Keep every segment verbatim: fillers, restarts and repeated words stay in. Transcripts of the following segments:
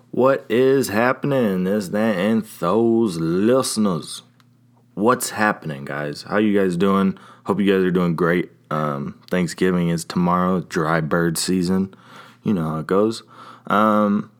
What is happening? This, that, and those listeners. What's happening, guys? How you guys doing? Hope you guys are doing great. Um, Thanksgiving is tomorrow, dry bird season. You know how it goes. Um,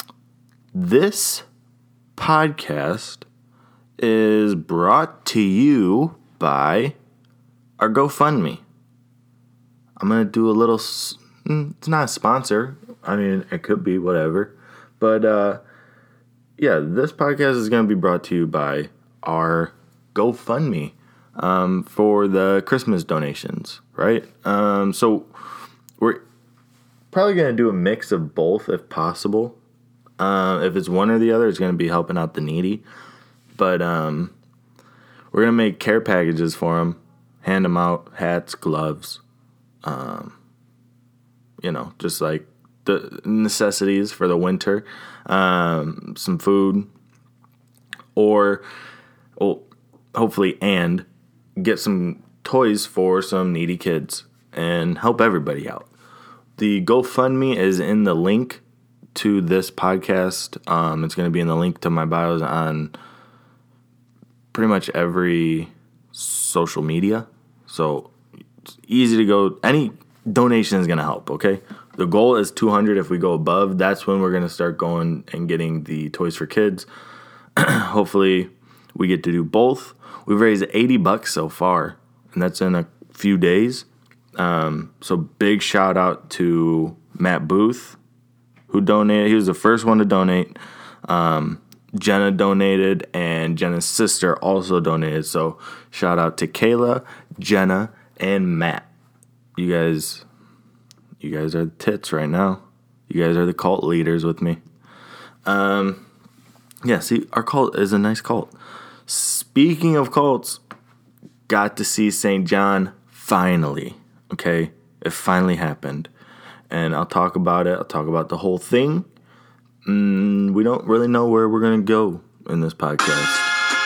this podcast is brought to you by our GoFundMe. I'm going to do a little, it's not a sponsor. I mean, it could be, whatever. But, uh, yeah, this podcast is going to be brought to you by our GoFundMe um, for the Christmas donations, right? Um, so we're probably going to do a mix of both if possible. Uh, if it's one or the other, it's going to be helping out the needy. But um, we're going to make care packages for them, hand them out, hats, gloves, um, you know, just like the necessities for the winter, um, some food, or well, hopefully, and get some toys for some needy kids and help everybody out. The GoFundMe is in the link to this podcast. Um, it's going to be in the link to my bios on pretty much every social media. So it's easy to go. Any donation is going to help, okay? The goal is two hundred. If we go above, that's when we're going to start going and getting the toys for kids. Hopefully, we get to do both. We've raised eighty bucks so far, and that's in a few days. Um, so big shout out to Matt Booth, who donated. He was the first one to donate. Um, Jenna donated, and Jenna's sister also donated. So shout out to Kayla, Jenna, and Matt. You guys... You guys are the tits right now. You guys are the cult leaders with me. Um, yeah, see, our cult is a nice cult. Speaking of cults, got to see Saint John finally. Okay? It finally happened. And I'll talk about it. I'll talk about the whole thing. Mm, we don't really know where we're going to go in this podcast.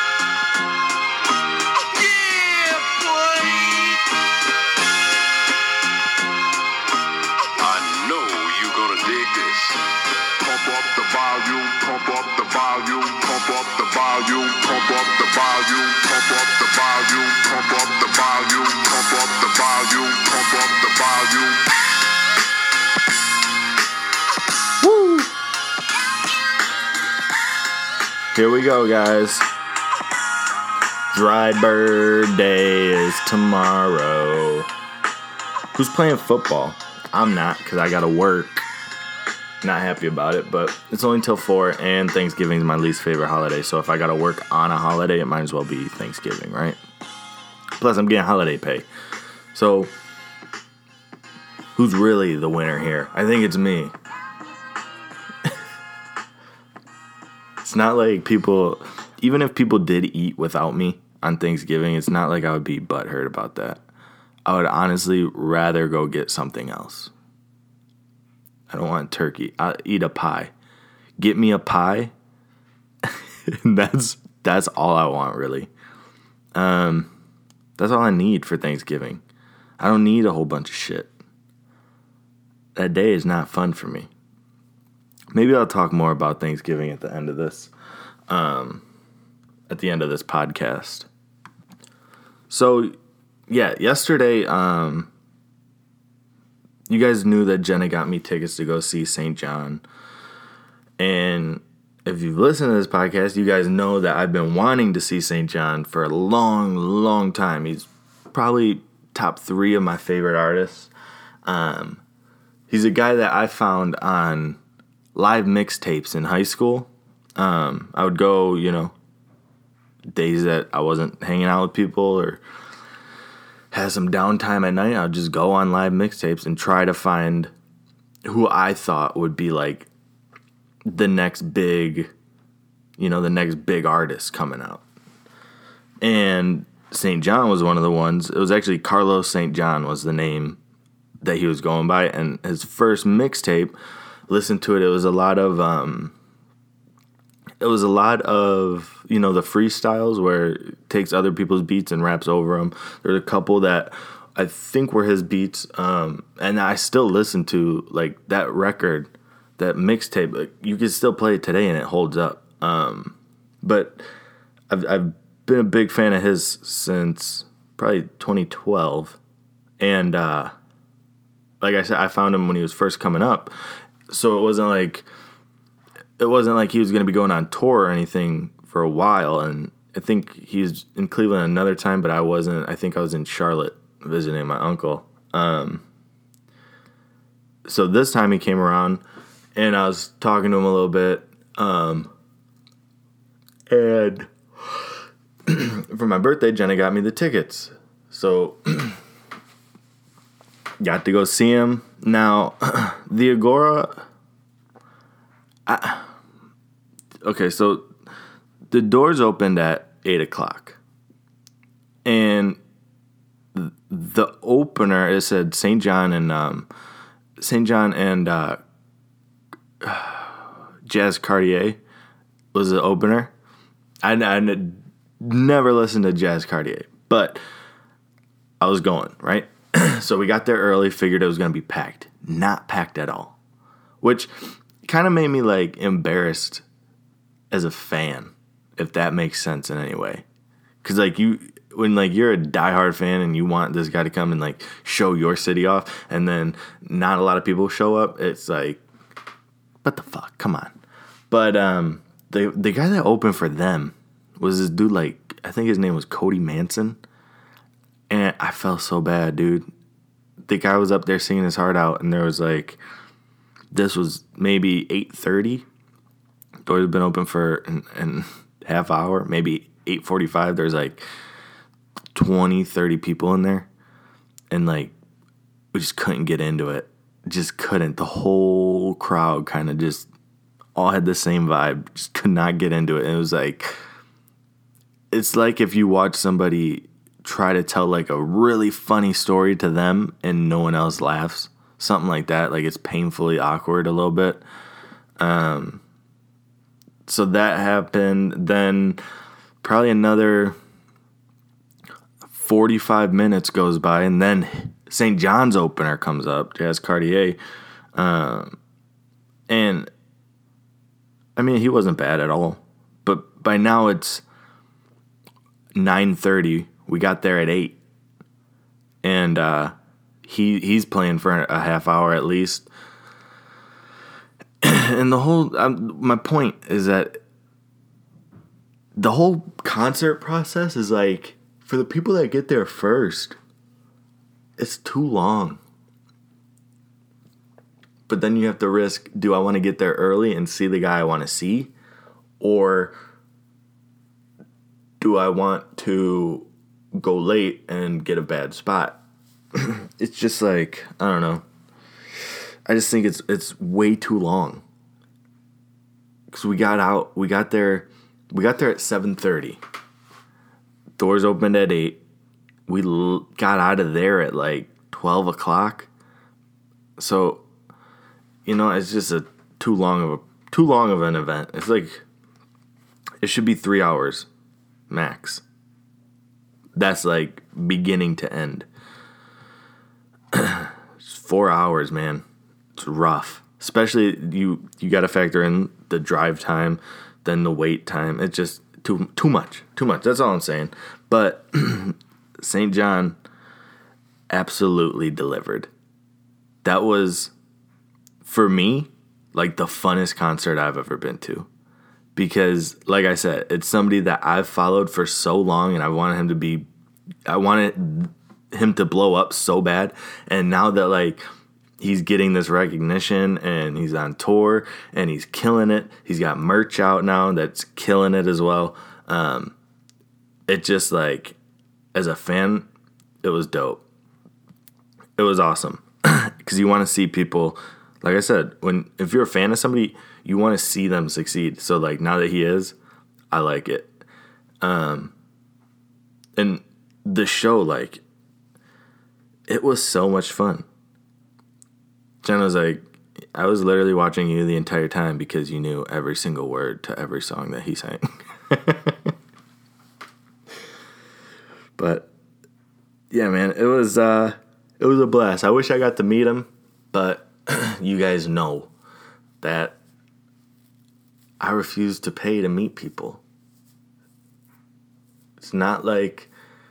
Woo! Here we go, guys. Dry bird day is tomorrow. Who's playing football? I'm not, because I gotta work. Not happy about it, but it's only till four, and Thanksgiving is my least favorite holiday, so if I gotta work on a holiday, it might as well be Thanksgiving, right? Plus, I'm getting holiday pay. So, who's really the winner here? I think it's me. It's not like people, even if people did eat without me on Thanksgiving, it's not like I would be butthurt about that. I would honestly rather go get something else. I don't want turkey. I'll eat a pie. Get me a pie. that's that's all I want, really. Um, that's all I need for Thanksgiving. I don't need a whole bunch of shit. That day is not fun for me. Maybe I'll talk more about Thanksgiving at the end of this. Um, at the end of this podcast. So, yeah, yesterday, um, you guys knew that Jenna got me tickets to go see Saint John. And if you've listened to this podcast, you guys know that I've been wanting to see Saint John for a long, long time. He's probably top three of my favorite artists. Um, he's a guy that I found on live mixtapes in high school. Um, I would go, you know, days that I wasn't hanging out with people or had some downtime at night, I'd just go on live mixtapes and try to find who I thought would be like the next big, you know, the next big artist coming out. And Saint John was one of the ones. It was actually Carlos Saint John was the name that he was going by. And his first mixtape, listen to it, it was a lot of, um, it was a lot of, you know, the freestyles where it takes other people's beats and raps over them. There's a couple that I think were his beats. Um, and I still listen to, like, that record that mixtape, like, you can still play it today and it holds up. Um, but I've I've been a big fan of his since probably twenty twelve, and uh, like I said, I found him when he was first coming up, so it wasn't like it wasn't like he was going to be going on tour or anything for a while. And I think he's in Cleveland another time, but I wasn't. I think I was in Charlotte visiting my uncle. Um, so this time he came around, and I was talking to him a little bit. Um, and for my birthday, Jenna got me the tickets. So got to go see him. Now, the Agora... I, okay, so the doors opened at eight o'clock. And the opener, it said Saint John and... Um, Saint John and uh, Jazz Cartier was the opener. I, I never listened to Jazz Cartier, but I was going, right? So we got there early, figured it was going to be packed. Not packed at all, which kind of made me like embarrassed as a fan, if that makes sense in any way. Because like you, when like you're a diehard fan and you want this guy to come and like show your city off, and then not a lot of people show up, it's like, what the fuck? Come on. But um, the the guy that opened for them was this dude, like, I think his name was Cody Manson. And I felt so bad, dude. The guy was up there singing his heart out, and there was like, this was maybe eight thirty. Doors had been open for an, an half hour, maybe eight forty-five. There's like twenty, thirty people in there. And like, we just couldn't get into it. Just couldn't. The whole crowd kind of just all had the same vibe. Just could not get into it. And it was like, it's like if you watch somebody try to tell like a really funny story to them and no one else laughs. Something like that. Like it's painfully awkward a little bit. Um, so that happened. Then probably another forty-five minutes goes by, and then Saint John's opener comes up, Jazz Cartier. Um, and I mean, he wasn't bad at all. But by now it's nine thirty. We got there at eight. And uh, he he's playing for a half hour at least. And the whole, um, my point is that the whole concert process is like, for the people that get there first, it's too long. But then you have to risk, do I want to get there early and see the guy I want to see? Or do I want to go late and get a bad spot? It's just like, I don't know. I just think it's it's way too long. Because we got out, we got there, we got there at seven thirty. Doors opened at eight. We l- got out of there at like twelve o'clock. So, you know, it's just a too long of a too long of an event. It's like, it should be three hours max. That's like beginning to end. It's four hours, man. It's rough. Especially you you got to factor in the drive time, then the wait time. It's just too too much. Too much. That's all I'm saying. But Saint John absolutely delivered. That was, for me, like the funnest concert I've ever been to. Because, like I said, it's somebody that I've followed for so long, and I wanted him to be, I wanted him to blow up so bad. And now that, like, he's getting this recognition, and he's on tour, and he's killing it. He's got merch out now that's killing it as well. Um, it just, like, as a fan, it was dope. It was awesome. Because you want to see people, like I said, when if you're a fan of somebody, you want to see them succeed. So, like, now that he is, I like it. Um, and the show, like, it was so much fun. Jenna was like, I was literally watching you the entire time because you knew every single word to every song that he sang. But, yeah, man, it was, uh, it was a blast. I wish I got to meet him, but you guys know that I refuse to pay to meet people. It's not like,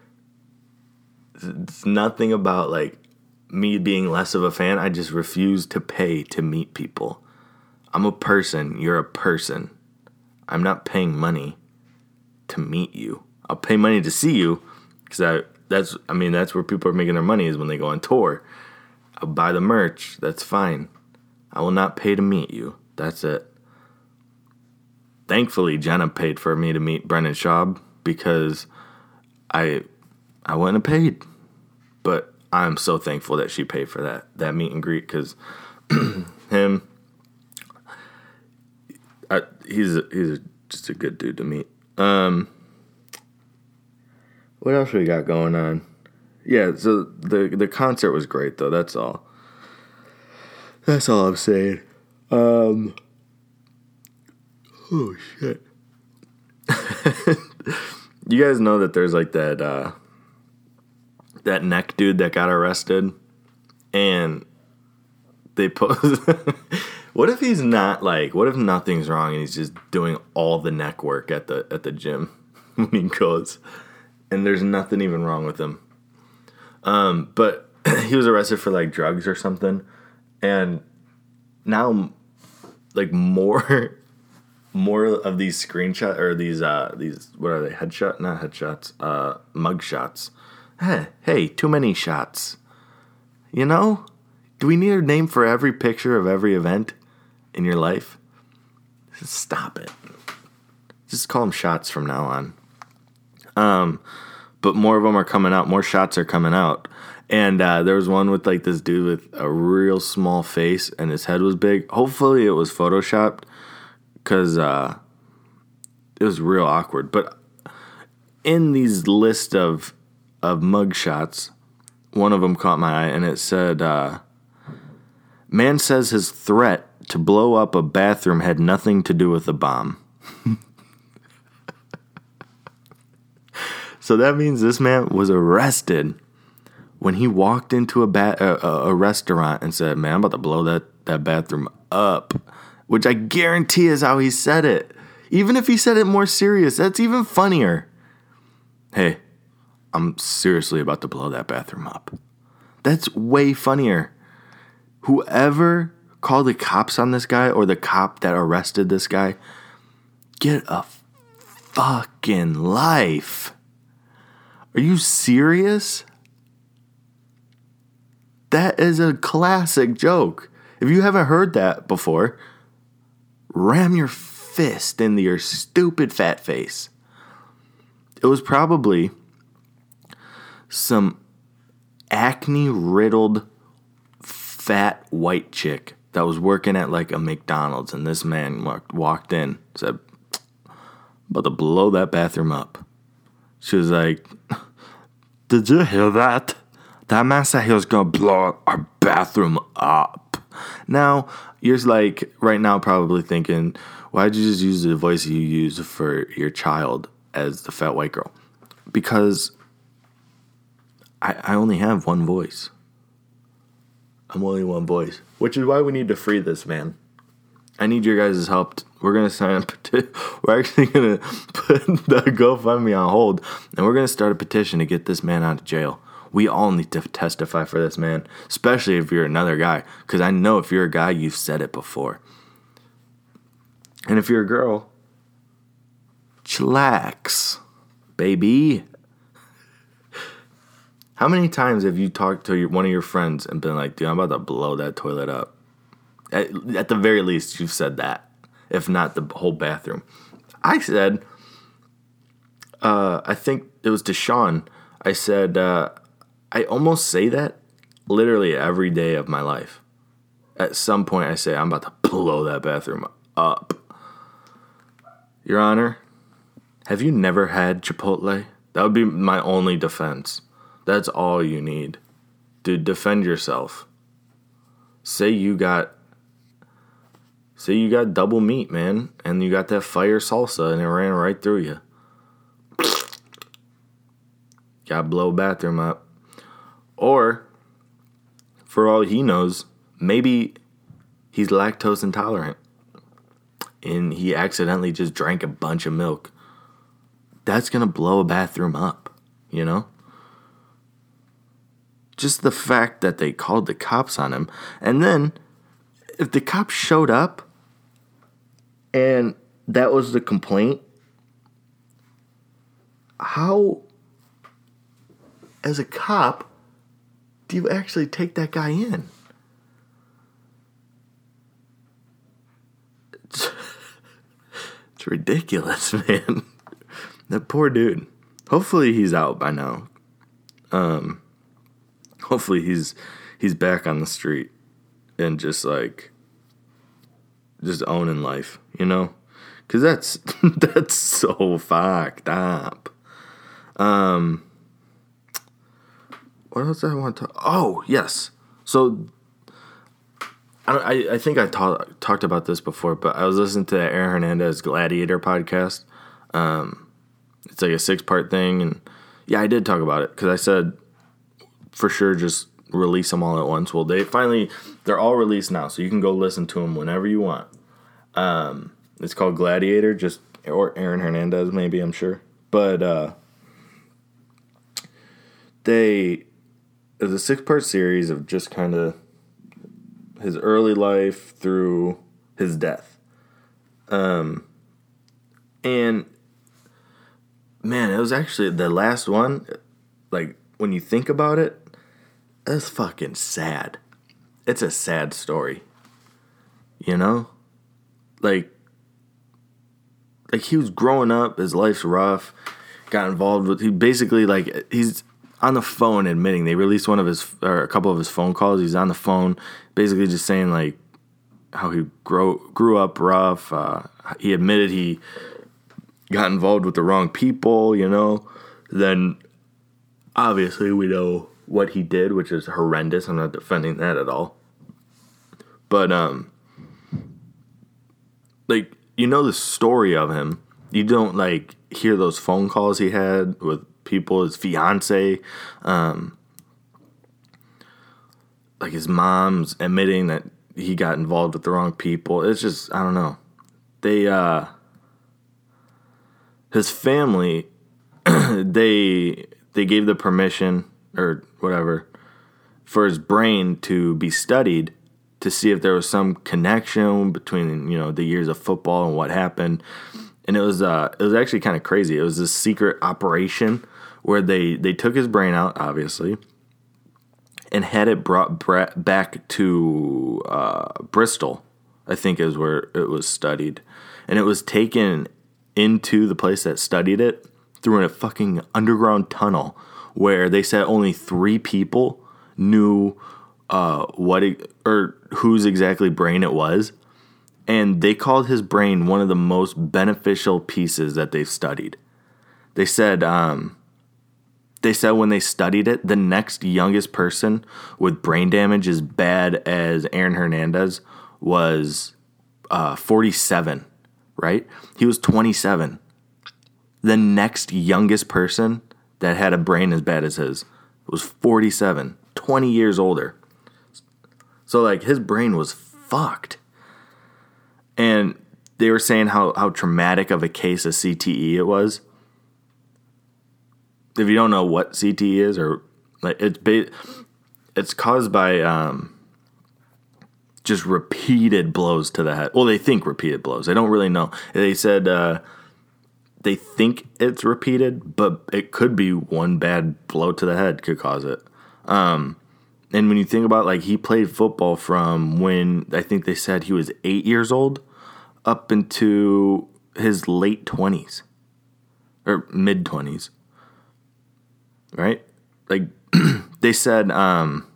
it's nothing about like me being less of a fan. I just refuse to pay to meet people. I'm a person. You're a person. I'm not paying money to meet you. I'll pay money to see you because I that's I mean that's where people are making their money is when they go on tour. I'll buy the merch. That's fine. I will not pay to meet you. That's it. Thankfully, Jenna paid for me to meet Brendan Schaub because I I wouldn't have paid. But I'm so thankful that she paid for that that meet and greet because him, I, he's a, he's a, just a good dude to meet. Um, what else we got going on? Yeah, so the the concert was great though. That's all. That's all I'm saying. Um. Oh shit. You guys know that there's like that uh, that neck dude that got arrested, and they post. What if he's not like? What if nothing's wrong and he's just doing all the neck work at the at the gym when he goes, and there's nothing even wrong with him. Um, but he was arrested for like drugs or something, and now like more. More of these screenshot or these uh these what are they headshot not headshots uh mug shots. Hey, hey, too many shots. You know, do we need a name for every picture of every event in your life? Stop it. Just call them shots from now on. Um, but more of them are coming out. More shots are coming out. And uh, there was one with like this dude with a real small face and his head was big. Hopefully it was photoshopped. Because uh, it was real awkward. But in these list of of mugshots, one of them caught my eye, and it said, uh, man says his threat to blow up a bathroom had nothing to do with the bomb. So that means this man was arrested when he walked into a, ba- a, a restaurant and said, man, I'm about to blow that, that bathroom up. Which I guarantee is how he said it. Even if he said it more serious, that's even funnier. Hey, I'm seriously about to blow that bathroom up. That's way funnier. Whoever called the cops on this guy or the cop that arrested this guy, get a fucking life. Are you serious? That is a classic joke. If you haven't heard that before, ram your fist into your stupid fat face. It was probably some acne-riddled fat white chick that was working at like a McDonald's, and this man walked, walked in, said, about to blow that bathroom up. She was like, did you hear that? That man said he was going to blow our bathroom up. Now, you're like, right now probably thinking, why'd you just use the voice you use for your child as the fat white girl? Because I, I only have one voice. I'm only one voice. Which is why we need to free this man. I need your guys' help. We're going to sign a petition. We're actually going to put the GoFundMe on hold. And we're going to start a petition to get this man out of jail. We all need to testify for this man, especially if you're another guy. Because I know if you're a guy, you've said it before. And if you're a girl, chillax, baby. How many times have you talked to your, one of your friends and been like, dude, I'm about to blow that toilet up? At, at the very least, you've said that, if not the whole bathroom. I said, uh, I think it was to Sean, I said, uh, I almost say that literally every day of my life. At some point, I say, I'm about to blow that bathroom up. Your Honor, have you never had Chipotle? That would be my only defense. That's all you need. Dude, defend yourself. Say you got... Say you got double meat, man, and you got that fire salsa, and it ran right through you. Gotta blow a bathroom up. Or, for all he knows, maybe he's lactose intolerant. and he accidentally just drank a bunch of milk, that's going to blow a bathroom up, you know? Just the fact that they called the cops on him. And then, if the cops showed up and that was the complaint, how, as a cop, do you actually take that guy in? It's, it's ridiculous, man. That poor dude. Hopefully he's out by now. Um, hopefully he's he's back on the street and just like just owning life, you know? Cause that's that's so fucked up. Um, what else I want to? Oh yes. So I I, I think I ta- talked about this before, but I was listening to the Aaron Hernandez Gladiator podcast. Um, it's like a six part thing, and yeah, I did talk about it because I said for sure just release them all at once. Well, they finally they're all released now, so you can go listen to them whenever you want. Um, it's called Gladiator, just or Aaron Hernandez, maybe, I'm sure. But uh, they it's a six part series of just kind of his early life through his death. Um, and man, it was actually the last one. Like when you think about it, it's fucking sad. It's a sad story, you know. Like, like he was growing up, his life's rough, got involved with, he basically, like, he's on the phone admitting, they released one of his, or a couple of his phone calls, he's on the phone, basically just saying, like, how he grow, grew up rough, uh, he admitted he got involved with the wrong people, you know, then, obviously, we know what he did, which is horrendous, I'm not defending that at all, but, um, like, you know the story of him. You don't, like, hear those phone calls he had with people, his fiance, um, like his mom's admitting that he got involved with the wrong people. It's just, I don't know. They, uh, his family, they, they gave the permission, or whatever, for his brain to be studied to see if there was some connection between, you know, the years of football and what happened. And it was uh, it was actually kind of crazy. It was this secret operation where they, they took his brain out, obviously, and had it brought back to uh, Bristol, I think is where it was studied. And it was taken into the place that studied it through a fucking underground tunnel where they said only three people knew uh, what it, or whose exactly brain it was. And they called his brain one of the most beneficial pieces that they've studied. They said, um, they said when they studied it, the next youngest person with brain damage as bad as Aaron Hernandez was uh, forty-seven, right? He was twenty-seven. The next youngest person that had a brain as bad as his was forty-seven, twenty years older. So, like, his brain was fucked. And they were saying how, how traumatic of a case of C T E it was. If you don't know what C T E is, or like it's ba- it's caused by um, just repeated blows to the head. Well, they think repeated blows. They don't really know. They said uh, they think it's repeated, but it could be one bad blow to the head could cause it. Um, and when you think about, like, he played football from when I think they said he was eight years old up into his late twenties or mid twenties, right? Like they said, um,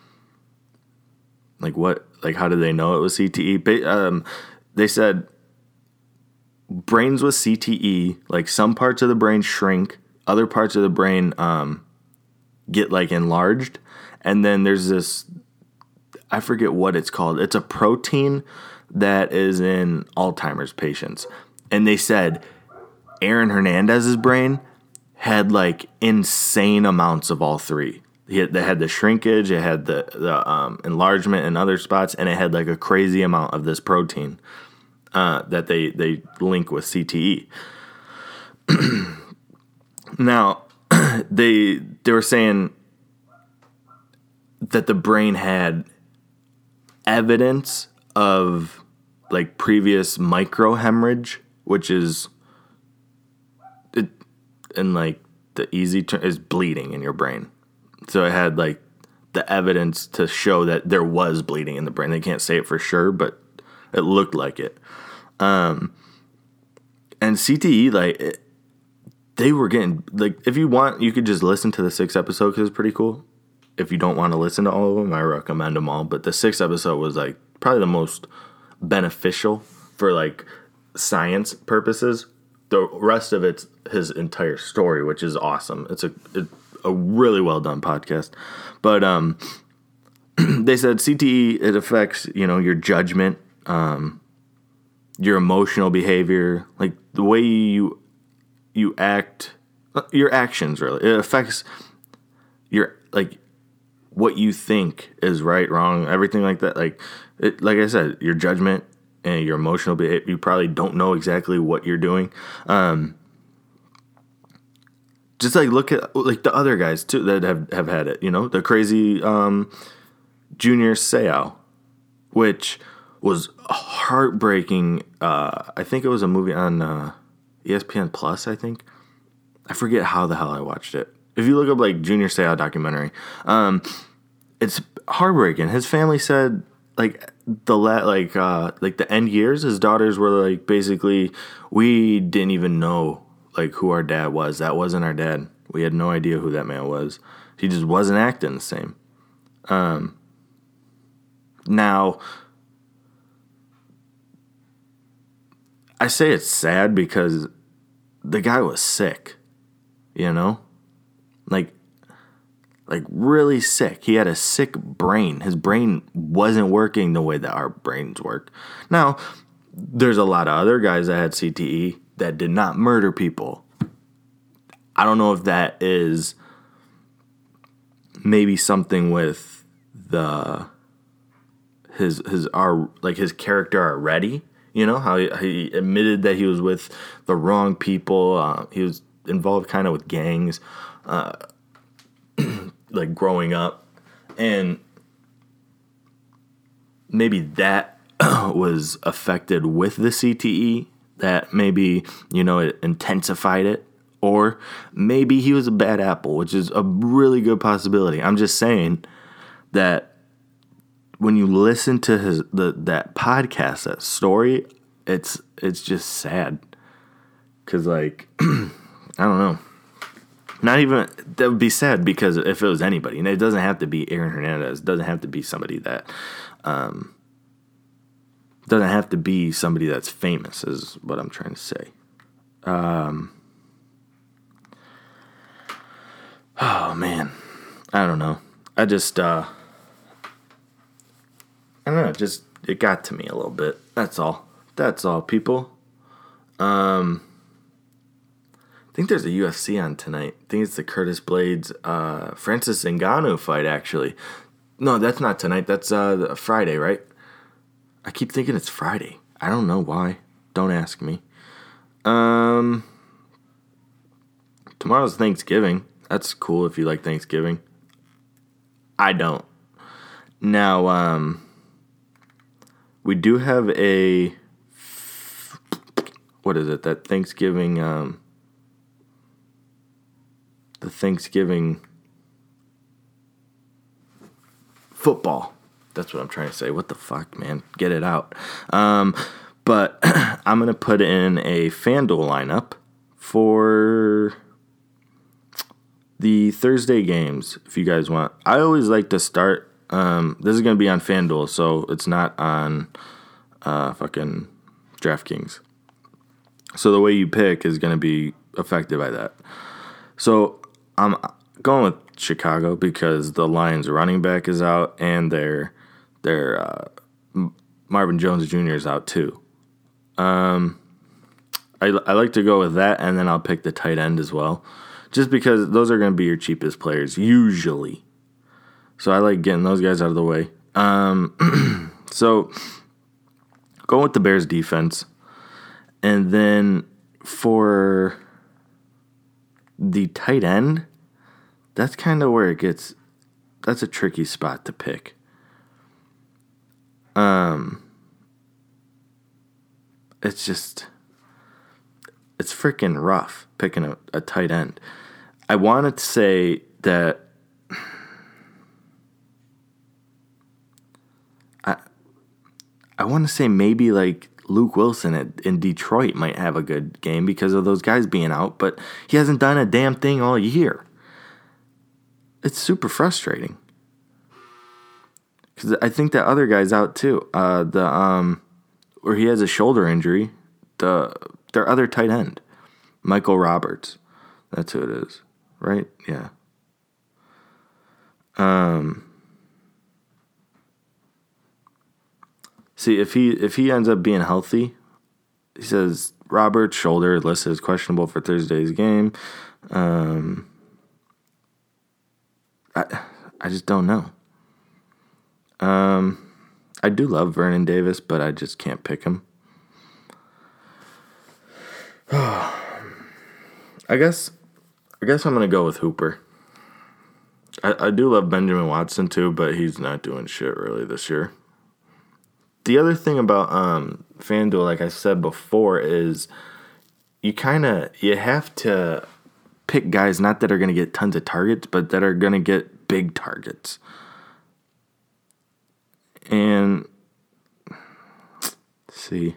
like what, like how did they know it was C T E? Um, they said brains with C T E, like some parts of the brain shrink, other parts of the brain um, get like enlarged. And then there's this, I forget what it's called. It's a protein that is in Alzheimer's patients. And they said Aaron Hernandez's brain had like insane amounts of all three. He had, they had the shrinkage, it had the, the um, enlargement in other spots, and it had like a crazy amount of this protein. uh, that they, they link with C T E. Now, they they were saying that the brain had evidence of like previous microhemorrhage, which is it, in like the easy term is bleeding in your brain. So it had like the evidence to show that there was bleeding in the brain. They can't say it for sure, but it looked like it. Um, and C T E, like, it, they were getting, like, if you want, you could just listen to the sixth episode because it's pretty cool. If you don't want to listen to all of them, I recommend them all. But the sixth episode was, like, probably the most beneficial for, like, science purposes. The rest of it's his entire story, which is awesome. It's a, it, a really well done podcast. But um, they said C T E, it affects, you know, your judgment, um, your emotional behavior, like the way you you act, your actions really. It affects your, like, what you think is right, wrong, everything like that. Like, it, like I said, your judgment and your emotional behavior, you probably don't know exactly what you're doing. Um, just like look at like the other guys too that have, have had it, you know, the crazy um, Junior Seau, which was heartbreaking. Uh, I think it was a movie on uh, E S P N Plus, I think. I forget how the hell I watched it. If you look up like Junior Seau documentary, um, it's heartbreaking. His family said like the la- like uh, like the end years, his daughters were like basically, we didn't even know like who our dad was. That wasn't our dad. We had no idea who that man was. He just wasn't acting the same. Um, now, I say it's sad because the guy was sick, you know? Like, like really sick. He had a sick brain. His brain wasn't working the way that our brains work. Now, there's a lot of other guys that had C T E that did not murder people. I don't know if that is maybe something with the his his our like his character already. You know how he, he admitted that he was with the wrong people. Uh, he was involved kind of with gangs, uh, like growing up, and maybe that was affected with the C T E. That maybe, you know, it intensified it. Or maybe he was a bad apple, which is a really good possibility. I'm just saying that when you listen to his the that podcast, that story, it's it's just sad. Cause like I don't know. Not even that would be sad because if it was anybody, and it doesn't have to be Aaron Hernandez, it doesn't have to be somebody that um doesn't have to be somebody that's famous, is what I'm trying to say. Um, oh, man. I don't know. I just, uh, I don't know. It just, it got to me a little bit. That's all. That's all, people. Um, I think there's a U F C on tonight. I think it's the Curtis Blades, uh, Francis Ngannou fight, actually. No, that's not tonight. That's uh, Friday, right? I keep thinking it's Friday. I don't know why. Don't ask me. Um, tomorrow's Thanksgiving. That's cool if you like Thanksgiving. I don't. Now, um, we do have a, what is it? That Thanksgiving, um, the Thanksgiving football. That's what I'm trying to say. What the fuck, man? Get it out. Um, but I'm going to put in a FanDuel lineup for the Thursday games, if you guys want. I always like to start. Um, this is going to be on FanDuel, so it's not on uh, fucking DraftKings. So the way you pick is going to be affected by that. So I'm going with Chicago because the Lions running back is out and their their uh, Marvin Jones Junior is out too. Um, I I like to go with that, and then I'll pick the tight end as well, just because those are going to be your cheapest players usually. So I like getting those guys out of the way. Um, so Going with the Bears defense. And then for the tight end, that's kind of where it gets, that's a tricky spot to pick. Um, it's just, it's freaking rough picking a, a tight end. I wanted to say that I, I want to say maybe like Luke Wilson at, in Detroit might have a good game because of those guys being out, but he hasn't done a damn thing all year. It's super frustrating. Because I think that other guy's out too. Uh, the um, where he has a shoulder injury. The their other tight end, Michael Roberts. That's who it is, right? Yeah. Um. See if he if he ends up being healthy, he says Roberts shoulder listed as questionable for Thursday's game. Um. I I just don't know. Um, I do love Vernon Davis, but I just can't pick him. I guess, I guess I'm gonna go with Hooper. I, I do love Benjamin Watson too, but he's not doing shit really this year. The other thing about um FanDuel, like I said before, is you kind of you have to pick guys not that are gonna get tons of targets, but that are gonna get big targets. And see,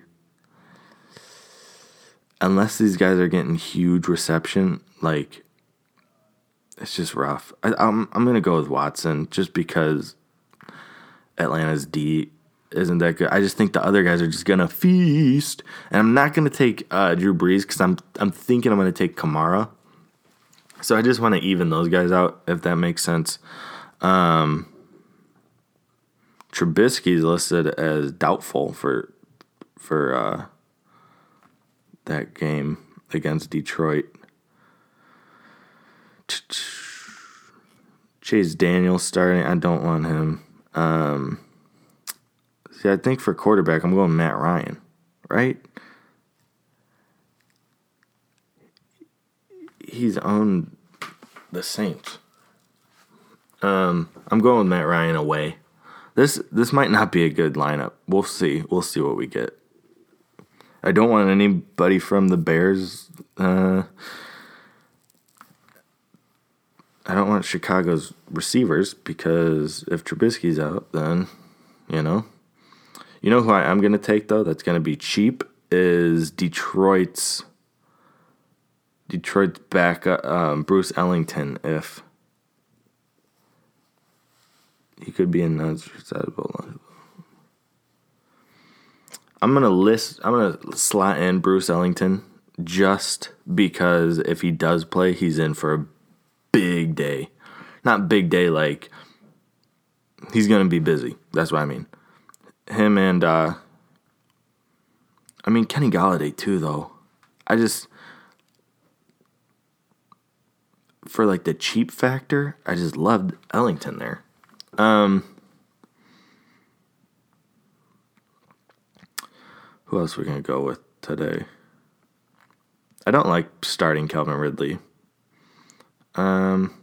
unless these guys are getting huge reception, like it's just rough. I, I'm I'm gonna go with Watson just because Atlanta's D isn't that good. I just think the other guys are just gonna feast, and I'm not gonna take uh, Drew Brees because I'm I'm thinking I'm gonna take Kamara. So I just want to even those guys out if that makes sense. Um, Trubisky's listed as doubtful for for uh, that game against Detroit. Chase Daniels starting. I don't want him. Um, see, I think for quarterback, I'm going Matt Ryan, right? He's on the Saints. Um, I'm going with Matt Ryan away. This this might not be a good lineup. We'll see. We'll see what we get. I don't want anybody from the Bears. Uh, I don't want Chicago's receivers because if Trubisky's out, then, you know. You know who I am going to take, though, that's going to be cheap is Detroit's Detroit's back, um, Bruce Ellington, if he could be in non-sizable. I'm going to list, I'm going to slot in Bruce Ellington just because if he does play, he's in for a big day. Not big day like he's going to be busy. That's what I mean. Him and, uh, I mean, Kenny Golladay too, though. I just, for like the cheap factor, I just loved Ellington there. Um, who else are we going to go with today? I don't like starting Calvin Ridley. Um,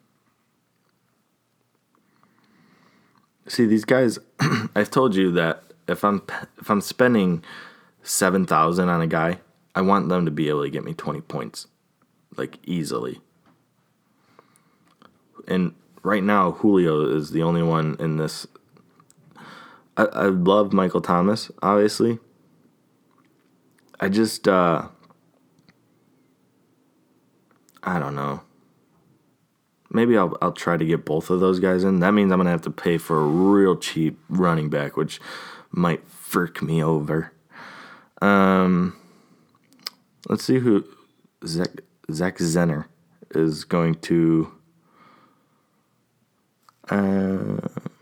see, these guys, I've told you that if I'm if I'm spending seven thousand on a guy, I want them to be able to get me twenty points, like easily. And right now, Julio is the only one in this. I, I love Michael Thomas, obviously. I just, uh, I don't know. Maybe I'll I'll try to get both of those guys in. That means I'm gonna have to pay for a real cheap running back, which might frick me over. Um, let's see who Zach Zach Zenner is going to. Uh,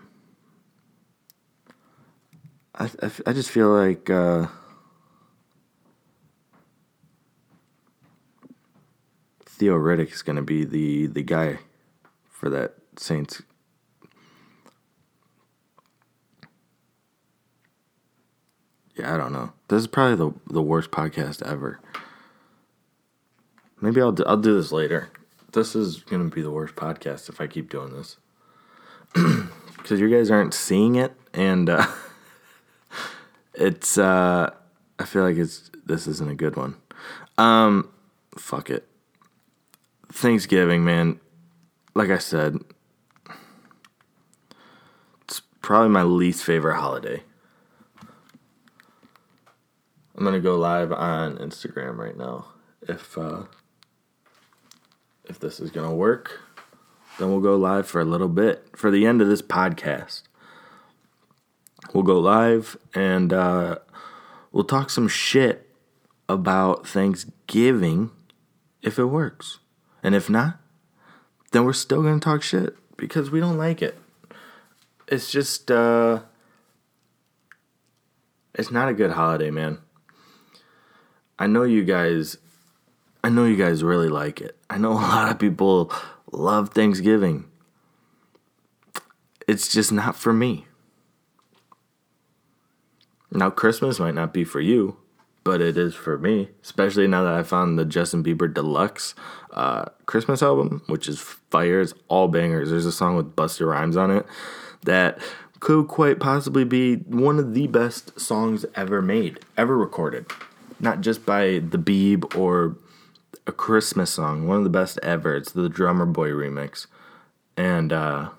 I, I I just feel like. Uh, Theo Riddick is going to be the, the guy for that Saints. Yeah, I don't This is probably the the worst podcast ever. Maybe I'll do, I'll do this later. This is going to be the worst podcast if I keep doing this. Because you guys aren't seeing it, and uh, it's, uh, I feel like it's this isn't a good one. Um, fuck it. Thanksgiving, man, like I said, it's probably my least favorite holiday. I'm going to go live on Instagram right now. If, uh, if this is going to work, then we'll go live for a little bit. For the end of this podcast, we'll go live and uh, we'll talk some shit about Thanksgiving if it works. And if not, then we're still going to talk shit because we don't like it. It's just, uh, it's not a good holiday, man. I know you guys, I know you guys really like it. I know a lot of people love Thanksgiving. It's just not for me. Now, Christmas might not be for you, but it is for me, especially now that I found the Justin Bieber Deluxe uh, Christmas album, which is fire. It's all bangers. There's a song with Busta Rhymes on it that could quite possibly be one of the best songs ever made, ever recorded. Not just by the Bieb or a Christmas song, one of the best ever. It's the Drummer Boy remix. And uh,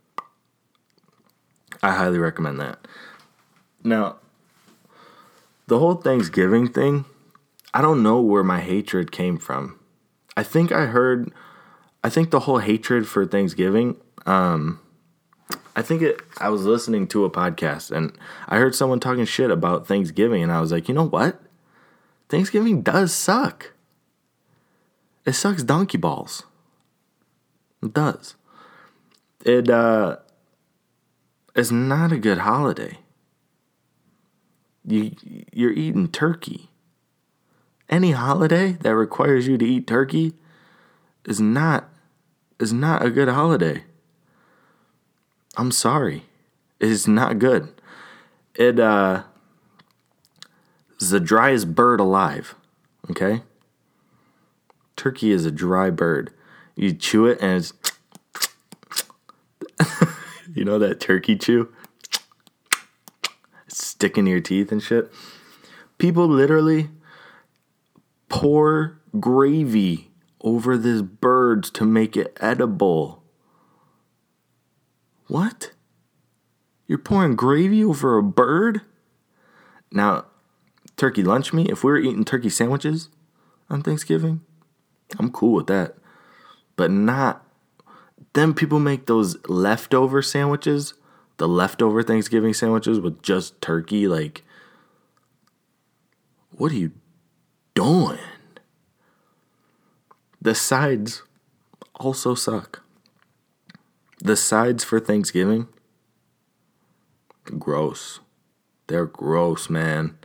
I highly recommend that. Now, the whole Thanksgiving thing, I don't know where my hatred came from. I think I heard, I think the whole hatred for Thanksgiving, um, I think it, I was listening to a podcast and I heard someone talking shit about Thanksgiving and I was like, you know what? Thanksgiving does suck. It sucks donkey balls. It does. It, uh, it's not a good holiday. You, you're eating turkey. Any holiday that requires you to eat turkey is not, is not a good holiday. I'm sorry. It is not good. It, uh, is the driest bird alive. Okay? Turkey is a dry bird. You chew it and it's... You know that turkey chew? It's sticking to your teeth and shit. People literally pour gravy over this bird to make it edible. What? You're pouring gravy over a bird? Now, turkey lunch meat, if we were eating turkey sandwiches on Thanksgiving, I'm cool with that. But not, then people make those leftover sandwiches, the leftover Thanksgiving sandwiches with just turkey. Like, what are you doing? The sides also suck. The sides for Thanksgiving, gross. They're gross, man.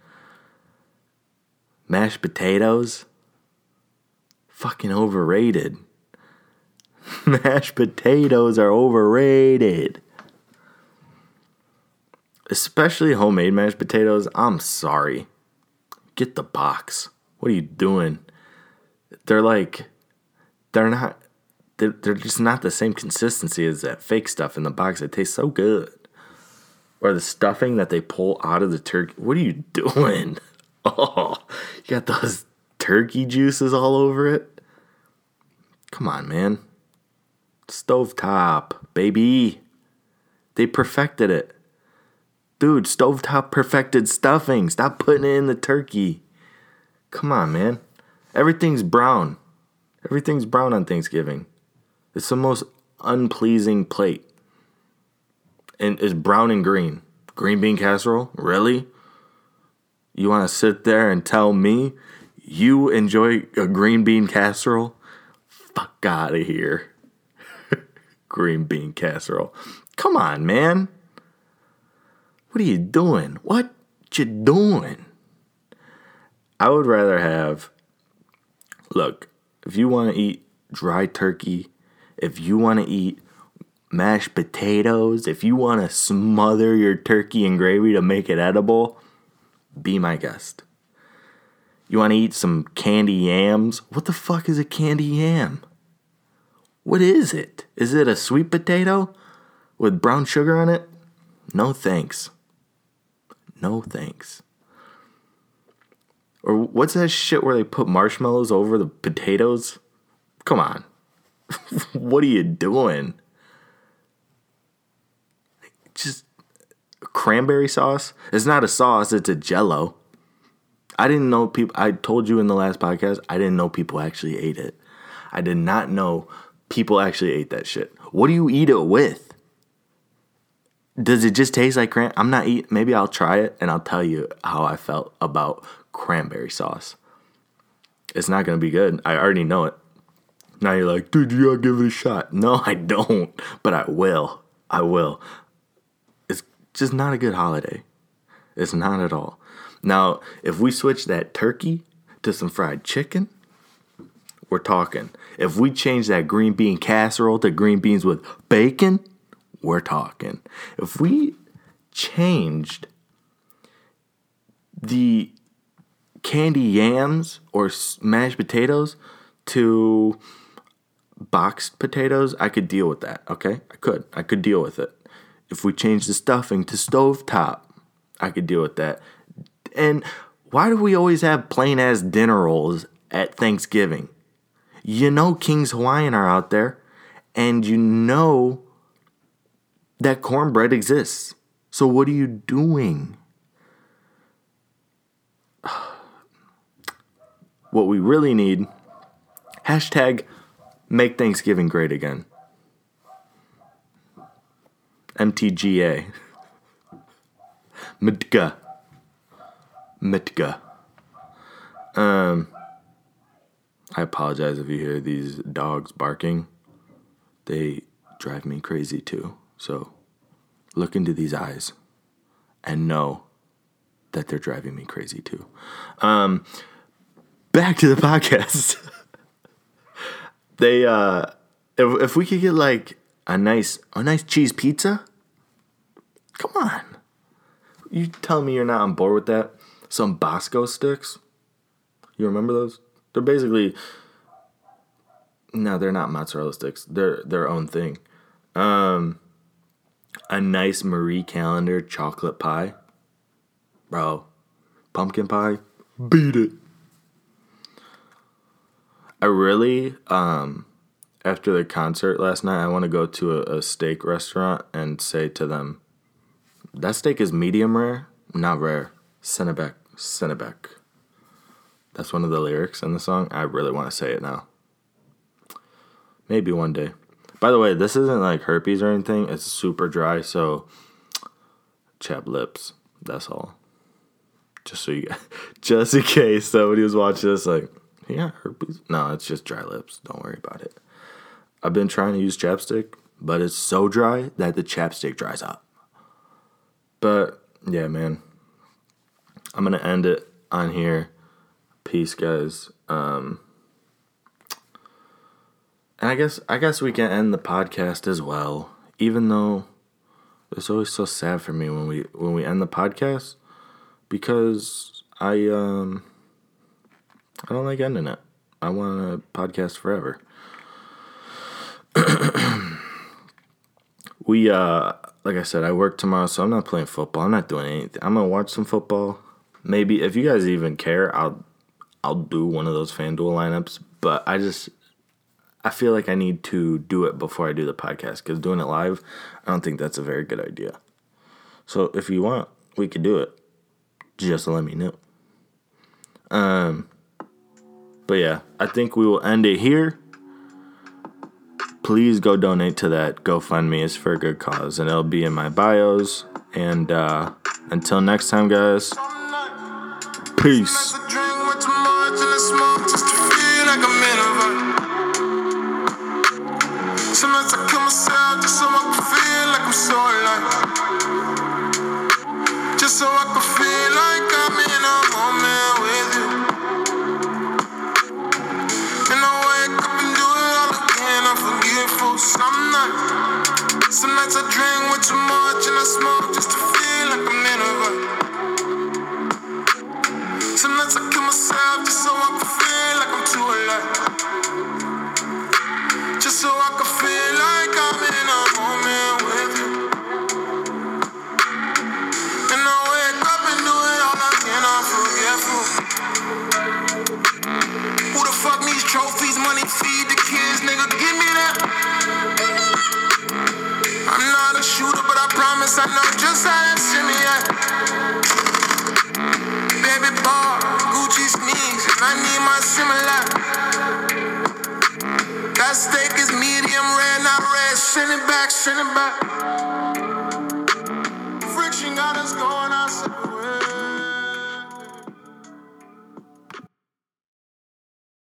Mashed potatoes, fucking overrated. Mashed potatoes are overrated. Especially homemade mashed potatoes. I'm sorry. Get the box. What are you doing? They're like, they're not, they're, they're just not the same consistency as that fake stuff in the box. It tastes so good. Or the stuffing that they pull out of the turkey. What are you doing? Oh, you got those turkey juices all over it? Come on, man. Stovetop, baby. They perfected it. Dude, Stovetop perfected stuffing. Stop putting it in the turkey. Come on, man. Everything's brown. Everything's brown on Thanksgiving. It's the most unpleasing plate. And it's brown and green. Green bean casserole? Really? You want to sit there and tell me you enjoy a green bean casserole? Fuck out of here. Green bean casserole. Come on, man. What are you doing? What you doing? I would rather have, look, if you want to eat dry turkey, if you want to eat mashed potatoes, if you want to smother your turkey in gravy to make it edible, Be my guest. You want to eat some candy yams? What the fuck is a candy yam? What is it? Is it a sweet potato with brown sugar on it? No thanks. No thanks. Or what's that shit where they put marshmallows over the potatoes? Come on. What are you doing? Just cranberry sauce? It's not a sauce, it's a Jell-O. I didn't know people, I told you in the last podcast, I didn't know people actually ate it. I did not know people actually ate that shit. What do you eat it with? Does it just taste like cran? I'm not eating, maybe I'll try it and I'll tell you how I felt about cranberry sauce. It's not going to be good. I already know it. Now you're like, dude, you gotta give it a shot. No, I don't, but I will. I will. It's just not a good holiday. It's not at all. Now, if we switch that turkey to some fried chicken, we're talking. If we change that green bean casserole to green beans with bacon, we're talking. If we changed the candy yams or mashed potatoes to boxed potatoes, I could deal with that, okay? I could. I could deal with it. If we changed the stuffing to stovetop, I could deal with that. And why do we always have plain-ass dinner rolls at Thanksgiving? You know King's Hawaiian are out there, and you know that cornbread exists. So what are you doing? What we really need, hashtag make Thanksgiving great again. M T G A. M T G A. M T G A. Um, I apologize if you hear these dogs barking. They drive me crazy too. So look into these eyes and know that they're driving me crazy too. Um, back to the podcast. They, uh, if, if we could get like a nice, a nice cheese pizza, come on. You tell me you're not on board with that? Some Bosco sticks. You remember those? They're basically, no, they're not mozzarella sticks. They're their own thing. Um, a nice Marie Callender chocolate pie. Bro, pumpkin pie, beat it. I really, um, after the concert last night, I want to go to a, a steak restaurant and say to them, that steak is medium rare, not rare. Cinebec, Cinebec. That's one of the lyrics in the song. I really want to say it now. Maybe one day. By the way, this isn't like herpes or anything. It's super dry, so chapped lips. That's all. Just so you, just in case somebody was watching this, like, he got herpes? No, it's just dry lips. Don't worry about it. I've been trying to use chapstick, but it's so dry that the chapstick dries up. But yeah, man, I'm gonna end it on here. Peace, guys. Um, and I guess I guess we can end the podcast as well. Even though it's always so sad for me when we when we end the podcast, because I um I don't like ending it. I want a podcast forever. we uh like I said, I work tomorrow, so I'm not playing football. I'm not doing anything. I'm gonna watch some football. Maybe if you guys even care, I'll I'll do one of those FanDuel lineups. But I just I feel like I need to do it before I do the podcast, because doing it live, I don't think that's a very good idea. So if you want, we could do it. Just let me know. Um, but yeah, I think we will end it here. Please go donate to that GoFundMe. It's for a good cause, and it'll be in my bios. And uh, until next time, guys, peace. Sometimes I kill myself just so I can feel like I'm so alive. Just so I can feel like I'm in a moment with you. And I wake up and do it all again. I'm forgetful some nights. Some nights I drink way too much and I smoke just to feel like I'm in a vibe. Trophies, money, feed the kids, nigga, give me that. I'm not a shooter, but I promise I know just how that shimmy at. Baby bar, Gucci sneaks, and I need my similar. That steak is medium rare, not red. Send it back, send it back.